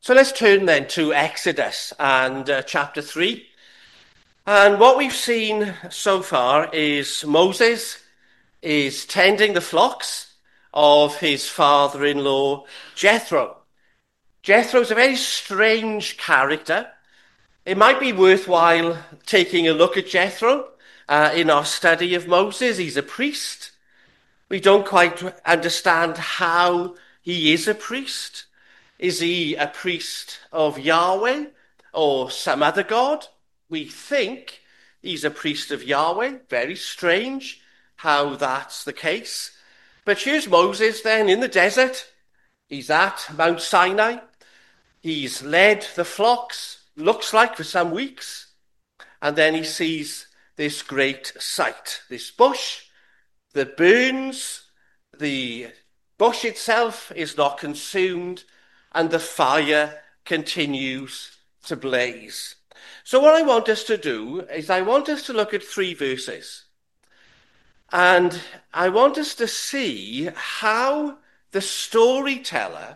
So let's turn then to Exodus and chapter 3. And what we've seen so far is Moses is tending the flocks of his father-in-law, Jethro. Jethro's a very strange character. It might be worthwhile taking a look at Jethro in our study of Moses. He's a priest. We don't quite understand how he is a priest. Is he a priest of Yahweh or some other god? We think he's a priest of Yahweh. Very strange how that's the case. But here's Moses then in the desert. He's at Mount Sinai. He's led the flocks, looks like for some weeks. And then he sees this great sight, this bush that burns. The bush itself is not consumed, and the fire continues to blaze. So what I want us to do is I want us to look at 3 verses. And I want us to see how the storyteller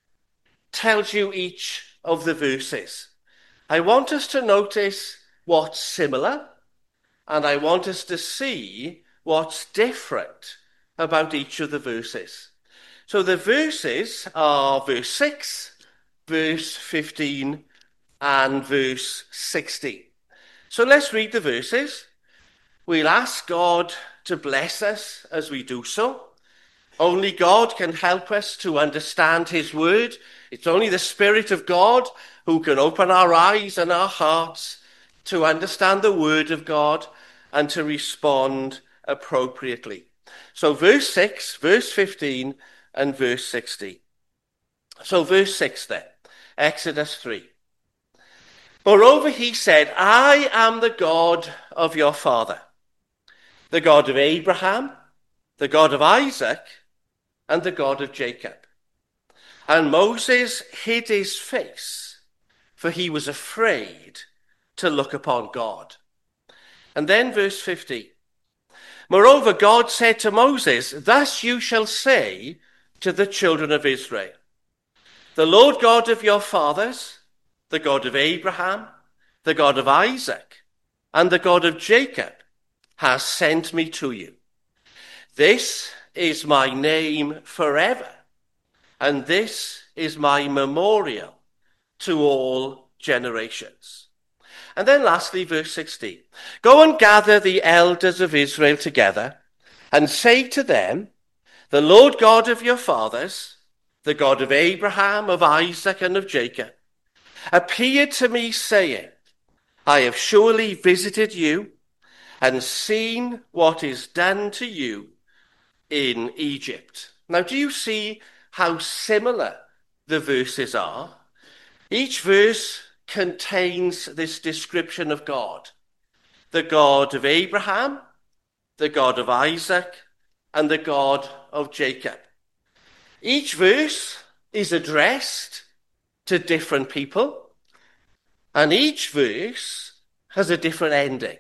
tells you each of the verses. I want us to notice what's similar, and I want us to see what's different about each of the verses. So the verses are verse 6, verse 15, and verse 16. So let's read the verses. We'll ask God to bless us as we do so. Only God can help us to understand his word. It's only the Spirit of God who can open our eyes and our hearts to understand the word of God and to respond appropriately. So verse 6, verse 15, and verse 16. So verse 6 then, Exodus 3. Moreover, he said, I am the God of your father, the God of Abraham, the God of Isaac, and the God of Jacob. And Moses hid his face, for he was afraid to look upon God. And then verse 15. Moreover, God said to Moses, thus you shall say to the children of Israel, the Lord God of your fathers, the God of Abraham, the God of Isaac, and the God of Jacob, has sent me to you. This is my name forever, and this is my memorial to all generations. And then lastly, verse 16. Go and gather the elders of Israel together and say to them, the Lord God of your fathers, the God of Abraham, of Isaac, and of Jacob, appeared to me saying, I have surely visited you and seen what is done to you in Egypt. Now, do you see how similar the verses are? Each verse contains this description of God. The God of Abraham, the God of Isaac, and the God of Jacob. Each verse is addressed to different people, and each verse has a different ending.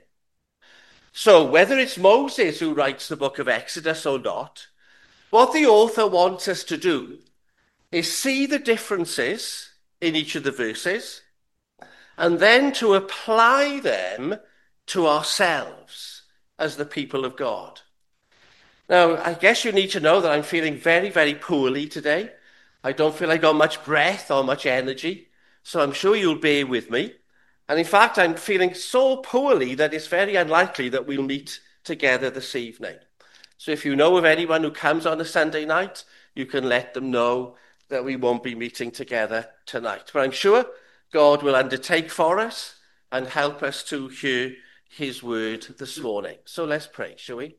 So whether it's Moses who writes the book of Exodus or not, what the author wants us to do is see the differences in each of the verses and then to apply them to ourselves as the people of God. Now, I guess you need to know that I'm feeling very, very poorly today. I don't feel I got much breath or much energy, so I'm sure you'll bear with me. And in fact, I'm feeling so poorly that it's very unlikely that we'll meet together this evening. So if you know of anyone who comes on a Sunday night, you can let them know that we won't be meeting together tonight. But I'm sure God will undertake for us and help us to hear his word this morning. So let's pray, shall we?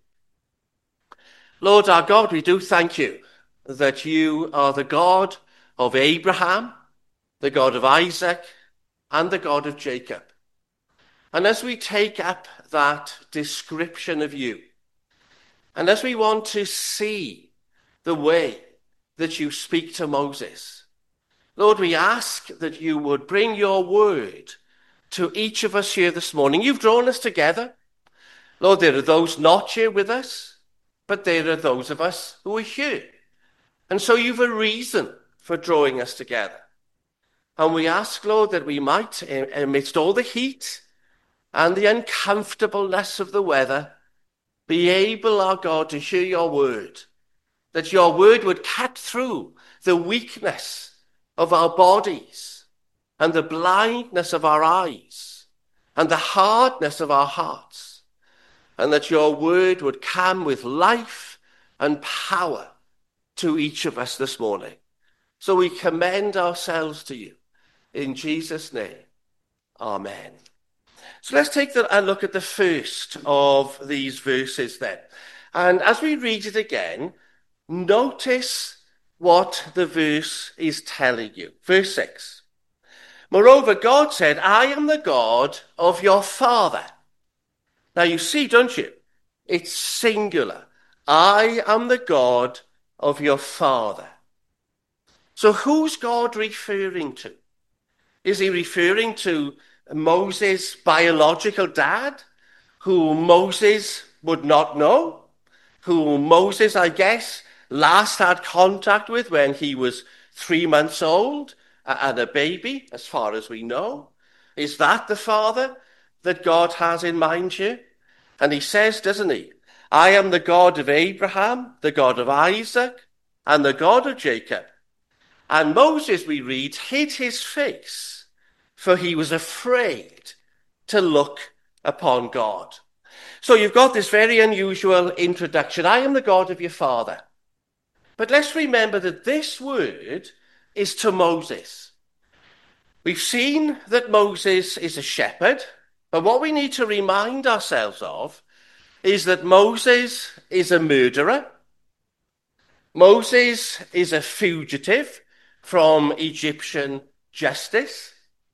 Lord our God, we do thank you that you are the God of Abraham, the God of Isaac, and the God of Jacob. And as we take up that description of you, and as we want to see the way that you speak to Moses, Lord, we ask that you would bring your word to each of us here this morning. You've drawn us together. Lord, there are those not here with us, but there are those of us who are here. And so you've a reason for drawing us together. And we ask, Lord, that we might, amidst all the heat and the uncomfortableness of the weather, be able, our God, to hear your word, that your word would cut through the weakness of our bodies and the blindness of our eyes and the hardness of our hearts, and that your word would come with life and power to each of us this morning. So we commend ourselves to you. In Jesus' name, amen. So let's take a look at the first of these verses then. And as we read it again, notice what the verse is telling you. Verse 6. Moreover, God said, I am the God of your father. Now you see, don't you? It's singular. I am the God of your father. So who's God referring to? Is he referring to Moses' biological dad, who Moses would not know, who Moses, I guess, last had contact with when he was 3 months old and a baby, as far as we know? Is that the father that God has in mind here? And he says, doesn't he, I am the God of Abraham, the God of Isaac, and the God of Jacob. And Moses, we read, hid his face, for he was afraid to look upon God. So you've got this very unusual introduction. I am the God of your father. But let's remember that this word is to Moses. We've seen that Moses is a shepherd, but what we need to remind ourselves of is that Moses is a murderer. Moses is a fugitive from Egyptian justice.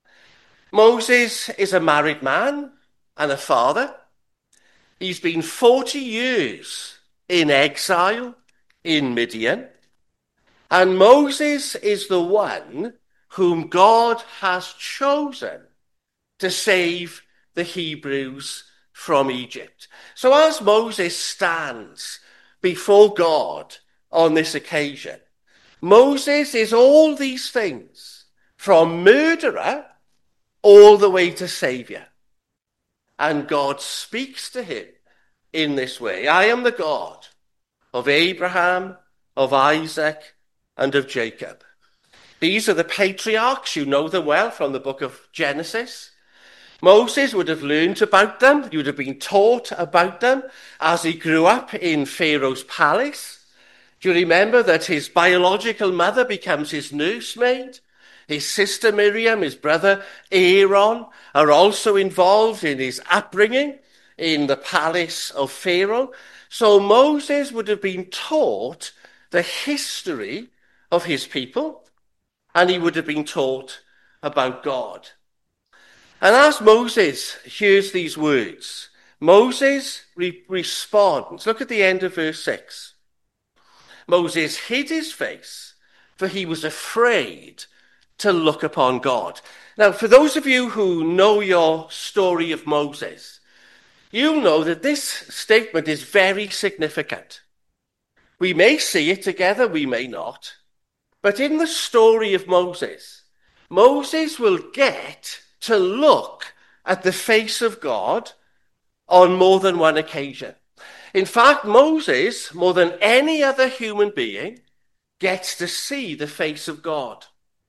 Moses is a married man and a father. He's been 40 years in exile in Midian. And Moses is the one whom God has chosen to save the Hebrews from Egypt. So as Moses stands before God on this occasion, Moses is all these things, from murderer all the way to savior. And God speaks to him in this way. I am the God of Abraham, of Isaac, and of Jacob. These are the patriarchs. You know them well from the book of Genesis. Moses would have learned about them. He would have been taught about them as he grew up in Pharaoh's palace. Do you remember that his biological mother becomes his nursemaid? His sister Miriam, his brother Aaron are also involved in his upbringing in the palace of Pharaoh. So Moses would have been taught the history of his people, and he would have been taught about God. And as Moses hears these words, Moses responds. Look at the end of verse 6. Moses hid his face, for he was afraid to look upon God. Now, for those of you who know your story of Moses, you know that this statement is very significant. We may see it together, we may not. But in the story of Moses, Moses will get to look at the face of God on more than one occasion. In fact, Moses, more than any other human being, gets to see the face of God.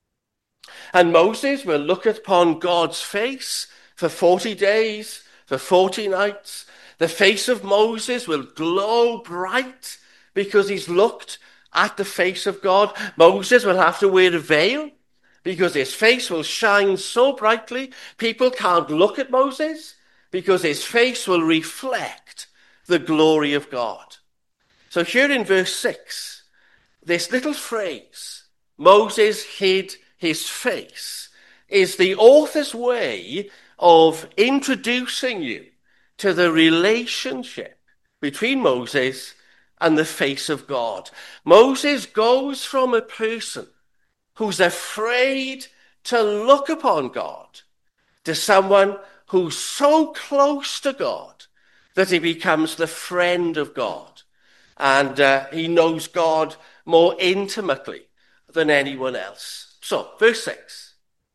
And Moses will look upon God's face for 40 days, for 40 nights. The face of Moses will glow bright because he's looked at the face of God. Moses will have to wear a veil because his face will shine so brightly, people can't look at Moses because his face will reflect the glory of God. So here in verse 6, this little phrase, Moses hid his face, is the author's way of introducing you to the relationship between Moses and the face of God. Moses goes from a person who's afraid to look upon God to someone who's so close to God that he becomes the friend of God. And he knows God more intimately than anyone else. So, verse 6.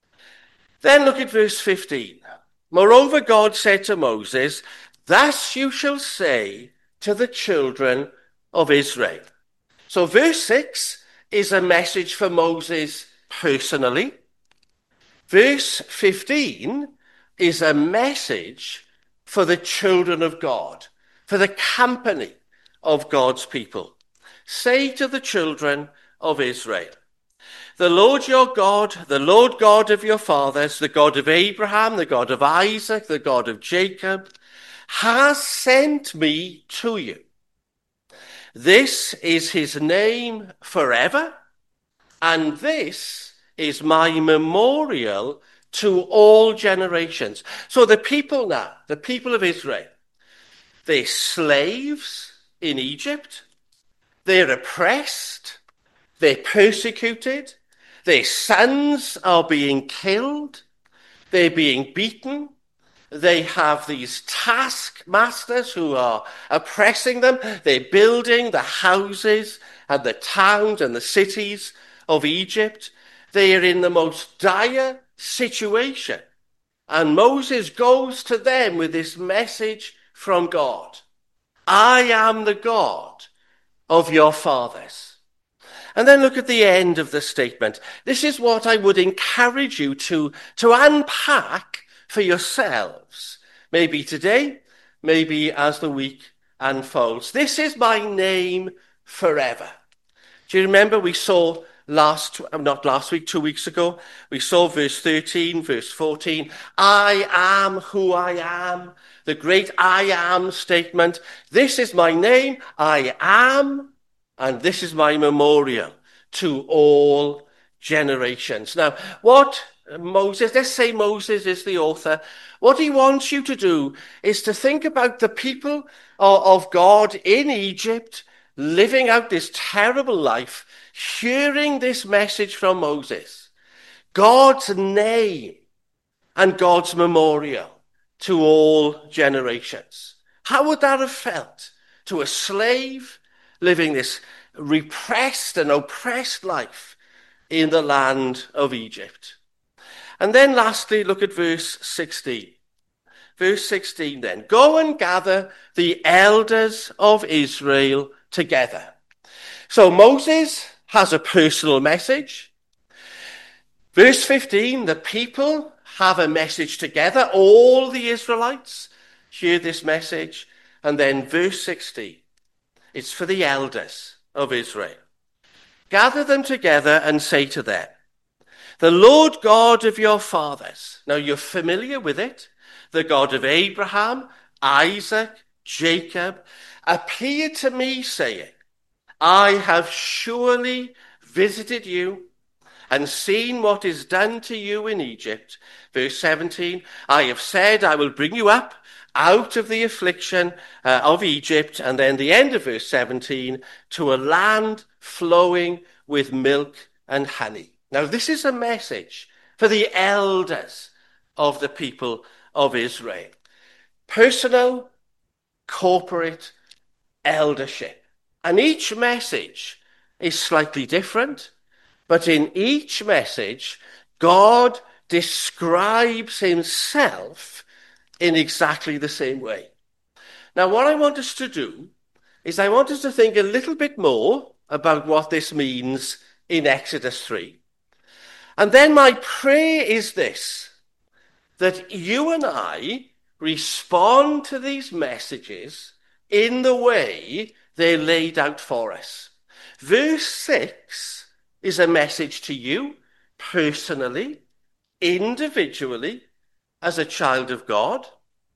Then look at verse 15. Moreover, God said to Moses, thus you shall say to the children of Israel. So verse 6 is a message for Moses personally. Verse 15 is a message for the children of God, for the company of God's people. Say to the children of Israel, the Lord your God, the Lord God of your fathers, the God of Abraham, the God of Isaac, the God of Jacob, has sent me to you. This is his name forever, and this is my memorial to all generations. So the people now, the people of Israel, they're slaves in Egypt, they're oppressed, they're persecuted, their sons are being killed, they're being beaten, they have these taskmasters who are oppressing them. They're building the houses and the towns and the cities of Egypt. They are in the most dire situation. And Moses goes to them with this message from God. I am the God of your fathers. And then look at the end of the statement. This is what I would encourage you to unpack for yourselves. Maybe today, maybe as the week unfolds. This is my name forever. Do you remember we saw not last week, 2 weeks ago, we saw verse 13, verse 14. I am who I am. The great I am statement. This is my name. I am. And this is my memorial to all generations. Now, what Moses, let's say Moses is the author, what he wants you to do is to think about the people of God in Egypt living out this terrible life, hearing this message from Moses, God's name and God's memorial to all generations. How would that have felt to a slave living this repressed and oppressed life in the land of Egypt? And then lastly, look at verse 16. Verse 16 then, go and gather the elders of Israel together. So Moses has a personal message. Verse 15, the people have a message together. All the Israelites hear this message. And then verse 16, it's for the elders of Israel. Gather them together and say to them, the Lord God of your fathers. Now you're familiar with it. The God of Abraham, Isaac, Jacob, appeared to me saying, I have surely visited you and seen what is done to you in Egypt. Verse 17, I have said I will bring you up out of the affliction of Egypt. And then the end of verse 17, to a land flowing with milk and honey. Now this is a message for the elders of the people of Israel. Personal, corporate eldership. And each message is slightly different, but in each message, God describes himself in exactly the same way. Now, what I want us to do is I want us to think a little bit more about what this means in Exodus 3. And then my prayer is this, that you and I respond to these messages in the way they're laid out for us. Verse 6 is a message to you personally, individually, as a child of God.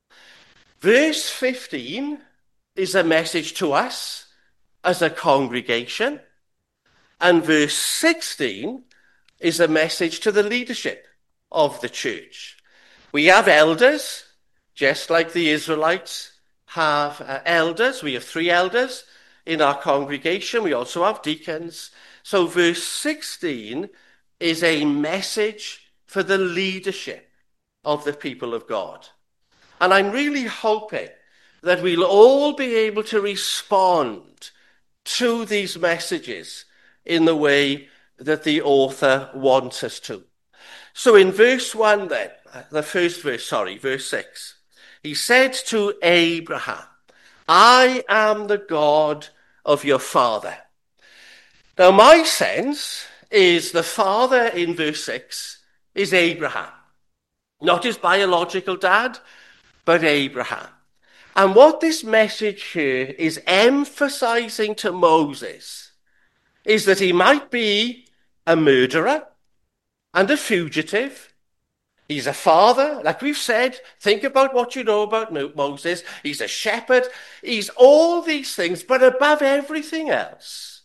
Verse 15 is a message to us as a congregation. And verse 16 is a message to the leadership of the church. We have elders, just like the Israelites have elders. We have 3 elders in our congregation. We also have deacons. So verse 16 is a message for the leadership of the people of God. And I'm really hoping that we'll all be able to respond to these messages in the way that the author wants us to. So in verse 1 then, the first verse, verse 6, he said to Abraham, I am the God of your father. Now my sense is the father in verse 6 is Abraham. Not his biological dad, but Abraham. And what this message here is emphasizing to Moses is that he might be a murderer and a fugitive. He's a father, like we've said. Think about what you know about Moses. He's a shepherd. He's all these things, but above everything else,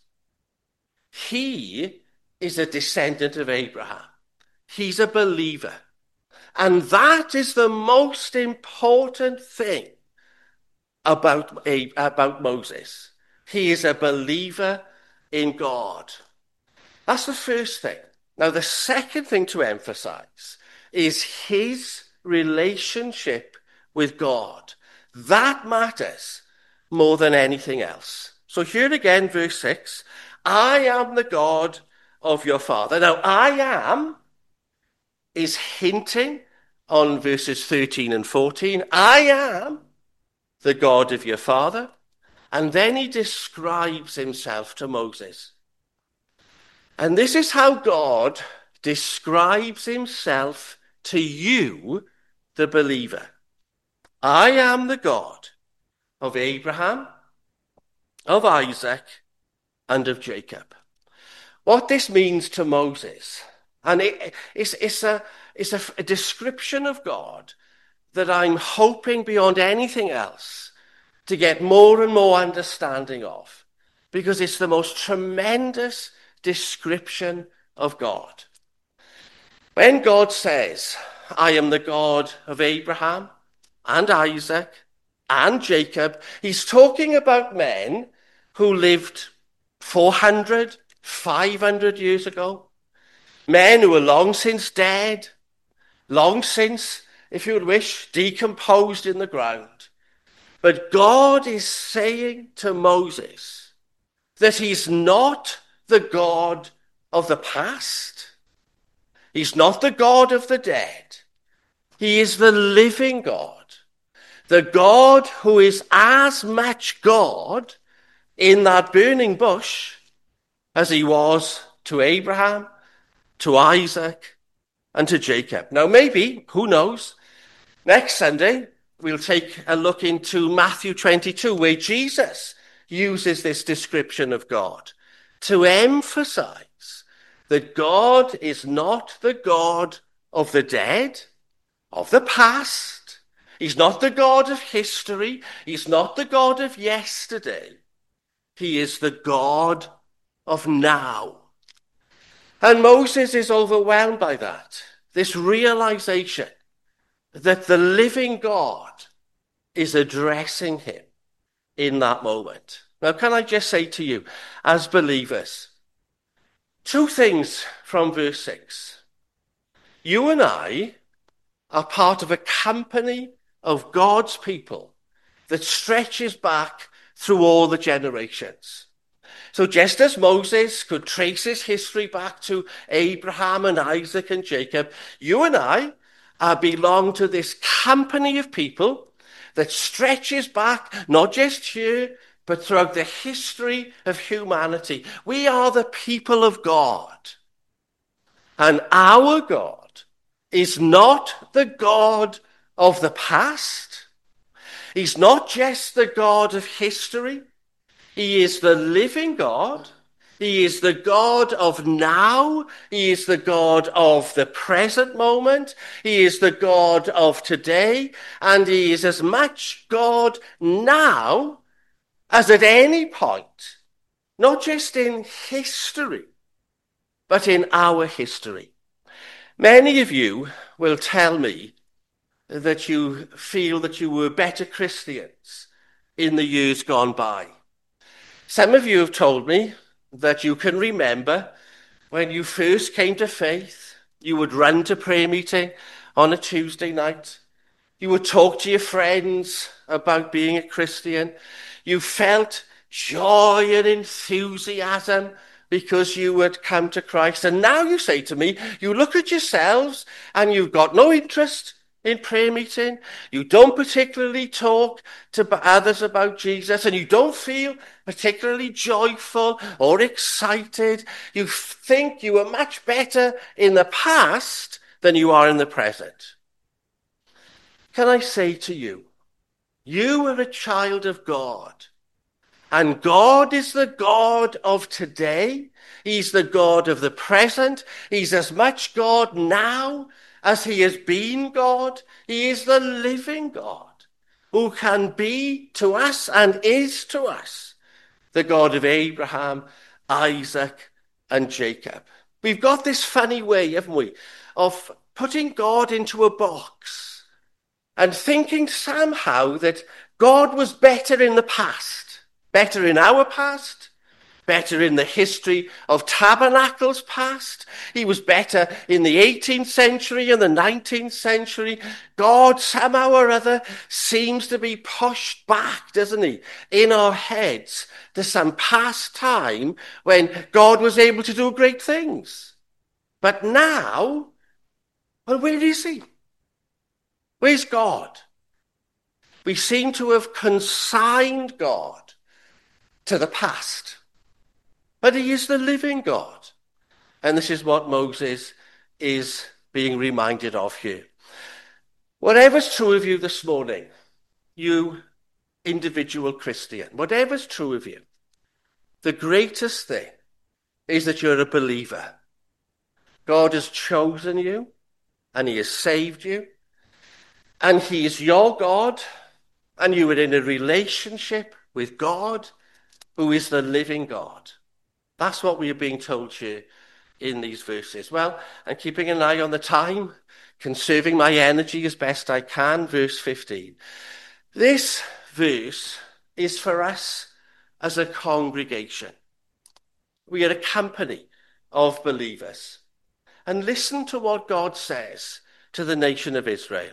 he is a descendant of Abraham. He's a believer. And that is the most important thing about Moses. He is a believer in God. That's the first thing. Now, the second thing to emphasize is his relationship with God. That matters more than anything else. So here again, verse 6, I am the God of your father. Now, I am is hinting on verses 13 and 14. I am the God of your father. And then he describes himself to Moses. And this is how God describes himself to you, the believer. I am the God of Abraham, of Isaac, and of Jacob. What this means to Moses, and it's a description of God that I'm hoping beyond anything else to get more and more understanding of, because it's the most tremendous description of God. When God says, I am the God of Abraham and Isaac and Jacob, he's talking about men who lived 400, 500 years ago. Men who are long since dead, long since, if you would wish, decomposed in the ground. But God is saying to Moses that he's not the God of the past. He's not the God of the dead. He is the living God. The God who is as much God in that burning bush as he was to Abraham, to Isaac, and to Jacob. Now maybe, who knows, next Sunday we'll take a look into Matthew 22, where Jesus uses this description of God to emphasize that God is not the God of the dead, of the past. He's not the God of history. He's not the God of yesterday. He is the God of now. And Moses is overwhelmed by that, this realization that the living God is addressing him in that moment. Now, can I just say to you, as believers, two things from verse 6. You and I are part of a company of God's people that stretches back through all the generations. So just as Moses could trace his history back to Abraham and Isaac and Jacob, you and I belong to this company of people that stretches back, not just here, but throughout the history of humanity. We are the people of God. And our God is not the God of the past. He's not just the God of history. He is the living God. He is the God of now. He is the God of the present moment. He is the God of today. And he is as much God now as at any point, not just in history, but in our history. Many of you will tell me that you feel that you were better Christians in the years gone by. Some of you have told me that you can remember when you first came to faith, you would run to prayer meeting on a Tuesday night. You would talk to your friends about being a Christian. You felt joy and enthusiasm because you had come to Christ. And now you say to me, you look at yourselves and you've got no interest in prayer meeting. You don't particularly talk to others about Jesus, and you don't feel particularly joyful or excited. You think you were much better in the past than you are in the present. Can I say to you, you are a child of God. And God is the God of today. He's the God of the present. He's as much God now as he has been God. He is the living God who can be to us and is to us the God of Abraham, Isaac, and Jacob. We've got this funny way, haven't we, of putting God into a box and thinking somehow that God was better in the past. Better in our past, better in the history of tabernacles past. He was better in the 18th century and the 19th century. God somehow or other seems to be pushed back, doesn't he, in our heads to some past time when God was able to do great things. But now, well, where is he? Where's God? We seem to have consigned God to the past. But he is the living God. And this is what Moses is being reminded of here. Whatever's true of you this morning, you individual Christian, whatever's true of you, the greatest thing is that you're a believer. God has chosen you and he has saved you. And he is your God, and you are in a relationship with God, who is the living God. That's what we are being told here in these verses. Well, I'm keeping an eye on the time, conserving my energy as best I can. Verse 15. This verse is for us as a congregation. We are a company of believers. And listen to what God says to the nation of Israel.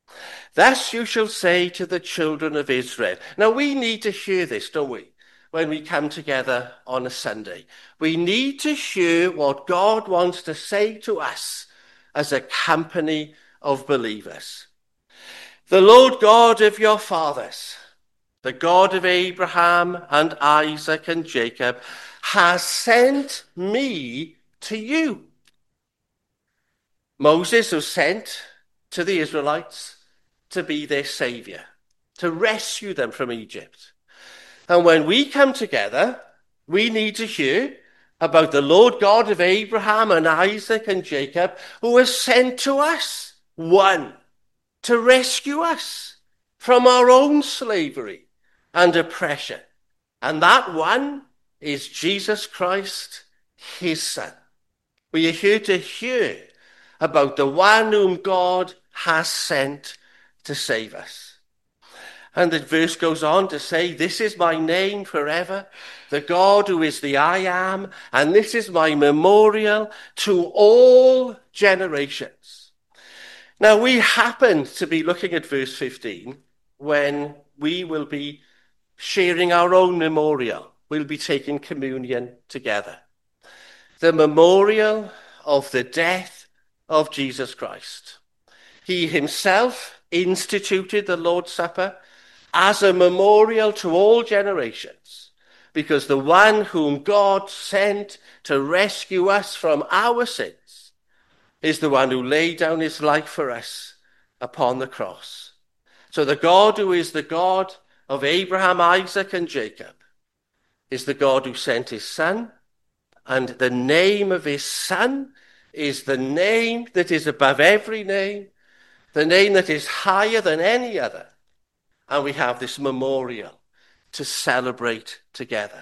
Thus you shall say to the children of Israel. Now we need to hear this, don't we? When we come together on a Sunday. We need to hear what God wants to say to us as a company of believers. The Lord God of your fathers, the God of Abraham and Isaac and Jacob, has sent me to you. Moses was sent to the Israelites to be their savior, to rescue them from Egypt. And when we come together, we need to hear about the Lord God of Abraham and Isaac and Jacob, who has sent to us one to rescue us from our own slavery and oppression. And that one is Jesus Christ, his Son. We are here to hear about the one whom God has sent to save us. And the verse goes on to say, this is my name forever, the God who is the I am, and this is my memorial to all generations. Now, we happen to be looking at verse 15 when we will be sharing our own memorial. We'll be taking communion together. The memorial of the death of Jesus Christ. He himself instituted the Lord's Supper as a memorial to all generations, because the one whom God sent to rescue us from our sins is the one who laid down his life for us upon the cross. So the God who is the God of Abraham, Isaac, and Jacob is the God who sent his Son, and the name of his Son is the name that is above every name, the name that is higher than any other. And we have this memorial to celebrate together.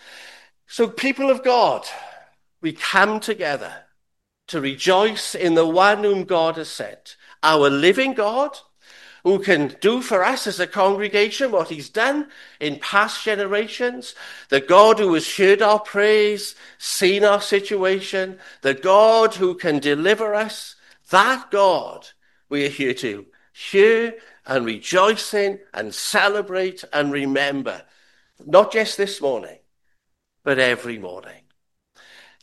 So people of God, we come together to rejoice in the one whom God has sent, our living God, who can do for us as a congregation what he's done in past generations, the God who has heard our praise, seen our situation, the God who can deliver us, that God we are here to hear and rejoice in and celebrate and remember, not just this morning, but every morning.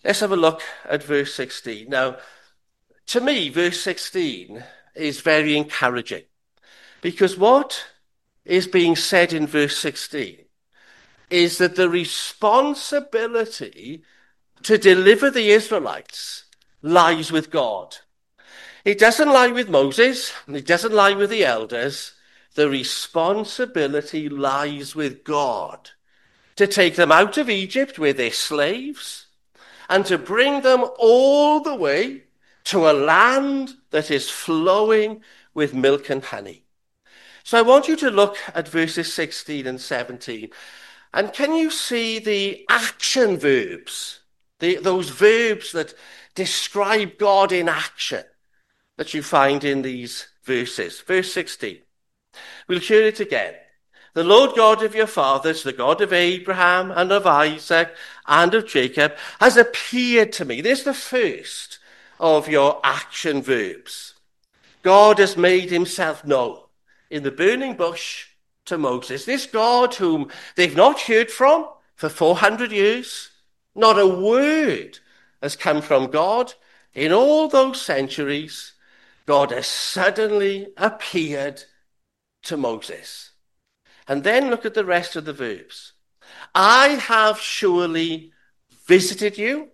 Let's have a look at verse 16. Now, to me, verse 16 is very encouraging because what is being said in verse 16 is that the responsibility to deliver the Israelites lies with God. It doesn't lie with Moses, and it doesn't lie with the elders. The responsibility lies with God to take them out of Egypt where they're slaves and to bring them all the way to a land that is flowing with milk and honey. So I want you to look at verses 16 and 17. And can you see the action verbs, those verbs that describe God in action that you find in these verses? Verse 16. We'll hear it again. The Lord God of your fathers, the God of Abraham and of Isaac and of Jacob, has appeared to me. There's the first of your action verbs. God has made himself known in the burning bush to Moses. This God whom they've not heard from for 400 years. Not a word has come from God in all those centuries. God has suddenly appeared to Moses. And then look at the rest of the verbs. I have surely visited you.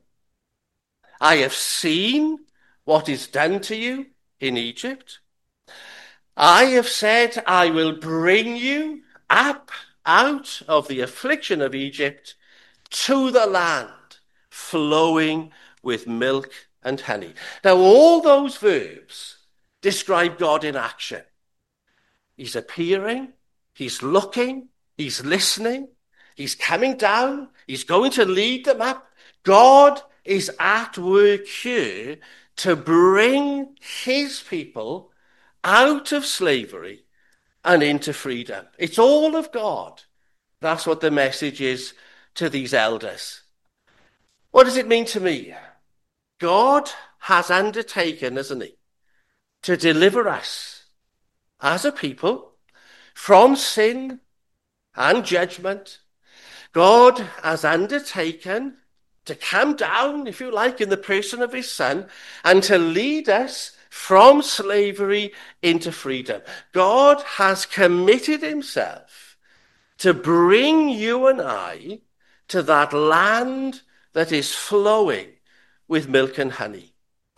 I have seen what is done to you in Egypt. I have said, I will bring you up out of the affliction of Egypt to the land flowing with milk and honey. Now, all those verbs describe God in action. He's appearing, he's looking, he's listening, he's coming down, he's going to lead them up. God is at work here to bring his people out of slavery and into freedom. It's all of God. That's what the message is to these elders. What does it mean to me? God has undertaken, hasn't he, to deliver us as a people from sin and judgment. God has undertaken to come down, if you like, in the person of his Son and to lead us from slavery into freedom. God has committed himself to bring you and I to that land that is flowing with milk and honey.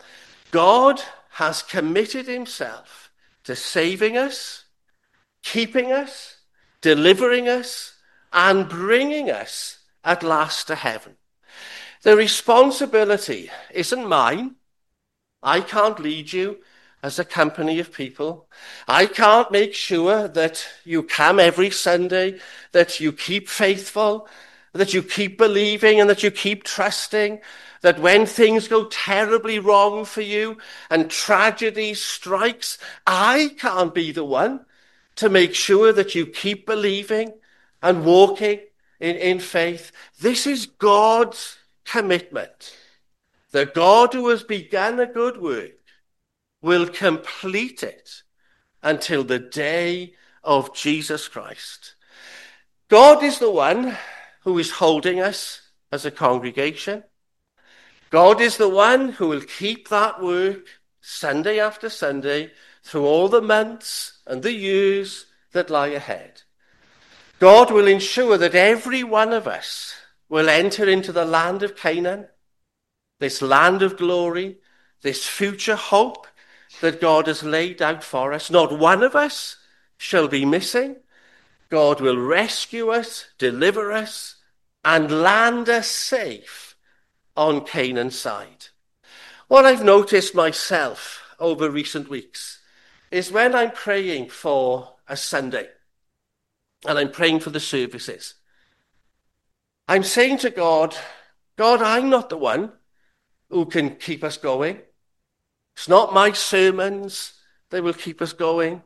God has committed himself to saving us, keeping us, delivering us, and bringing us at last to heaven. The responsibility isn't mine. I can't lead you as a company of people. I can't make sure that you come every Sunday, that you keep faithful, that you keep believing and that you keep trusting, that when things go terribly wrong for you and tragedy strikes, I can't be the one to make sure that you keep believing and walking in faith. This is God's commitment. The God who has begun a good work will complete it until the day of Jesus Christ. God is the one who is holding us as a congregation. God is the one who will keep that work Sunday after Sunday through all the months and the years that lie ahead. God will ensure that every one of us will enter into the land of Canaan, this land of glory, this future hope that God has laid out for us. Not one of us shall be missing. God will rescue us, deliver us, and land us safe on Canaan's side. What I've noticed myself over recent weeks is when I'm praying for a Sunday and I'm praying for the services, I'm saying to God, God, I'm not the one who can keep us going. It's not my sermons that will keep us going.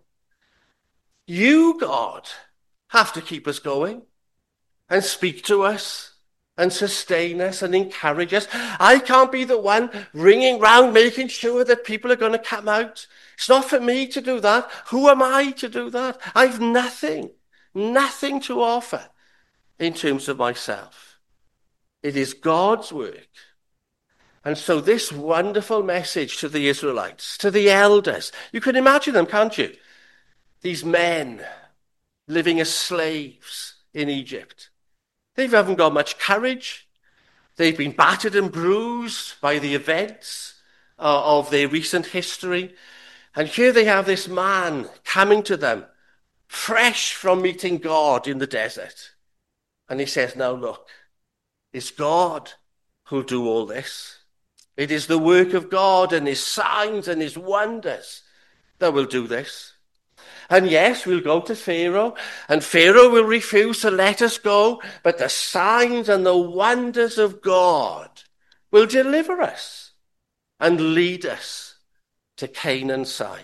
You, God, have to keep us going and speak to us and sustain us and encourage us. I can't be the one ringing round making sure that people are going to come out. It's not for me to do that. Who am I to do that? I've nothing to offer in terms of myself. It is God's work And so this wonderful message to the Israelites, to the elders, you can imagine them, can't you? These men living as slaves in Egypt. They haven't got much courage. They've been battered and bruised by the events of their recent history. And here they have this man coming to them, fresh from meeting God in the desert. And he says, now look, it's God who'll do all this. It is the work of God and his signs and his wonders that will do this. And yes, we'll go to Pharaoh, and Pharaoh will refuse to let us go, but the signs and the wonders of God will deliver us and lead us to Canaan's side.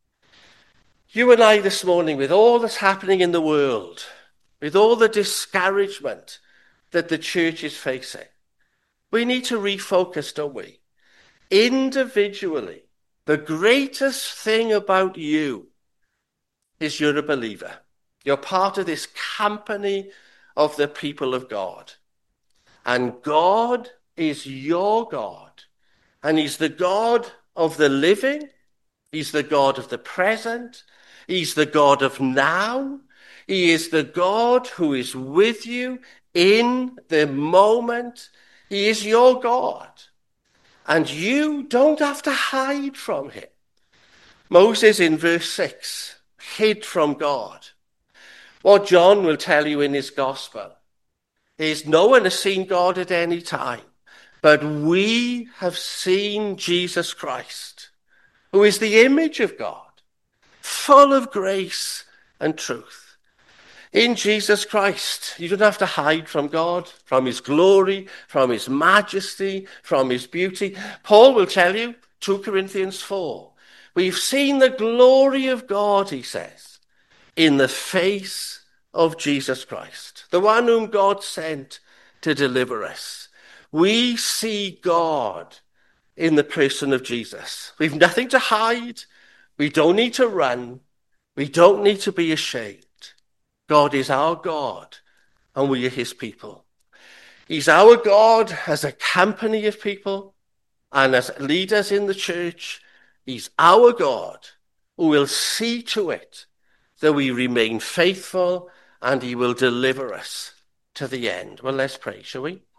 You and I this morning, with all that's happening in the world, with all the discouragement that the church is facing, we need to refocus, don't we? Individually, the greatest thing about you is you're a believer. You're part of this company of the people of God. And God is your God. And he's the God of the living. He's the God of the present. He's the God of now. He is the God who is with you in the moment. He is your God. And you don't have to hide from him. Moses in verse 6 hid from God. What John will tell you in his gospel is no one has seen God at any time, but we have seen Jesus Christ, who is the image of God, full of grace and truth. In Jesus Christ, you don't have to hide from God, from his glory, from his majesty, from his beauty. Paul will tell you, 2 Corinthians 4, we've seen the glory of God, he says, in the face of Jesus Christ, the one whom God sent to deliver us. We see God in the person of Jesus. We've nothing to hide. We don't need to run. We don't need to be ashamed. God is our God, and we are his people. He's our God as a company of people and as leaders in the church. He's our God who will see to it that we remain faithful, and he will deliver us to the end. Well, let's pray, shall we?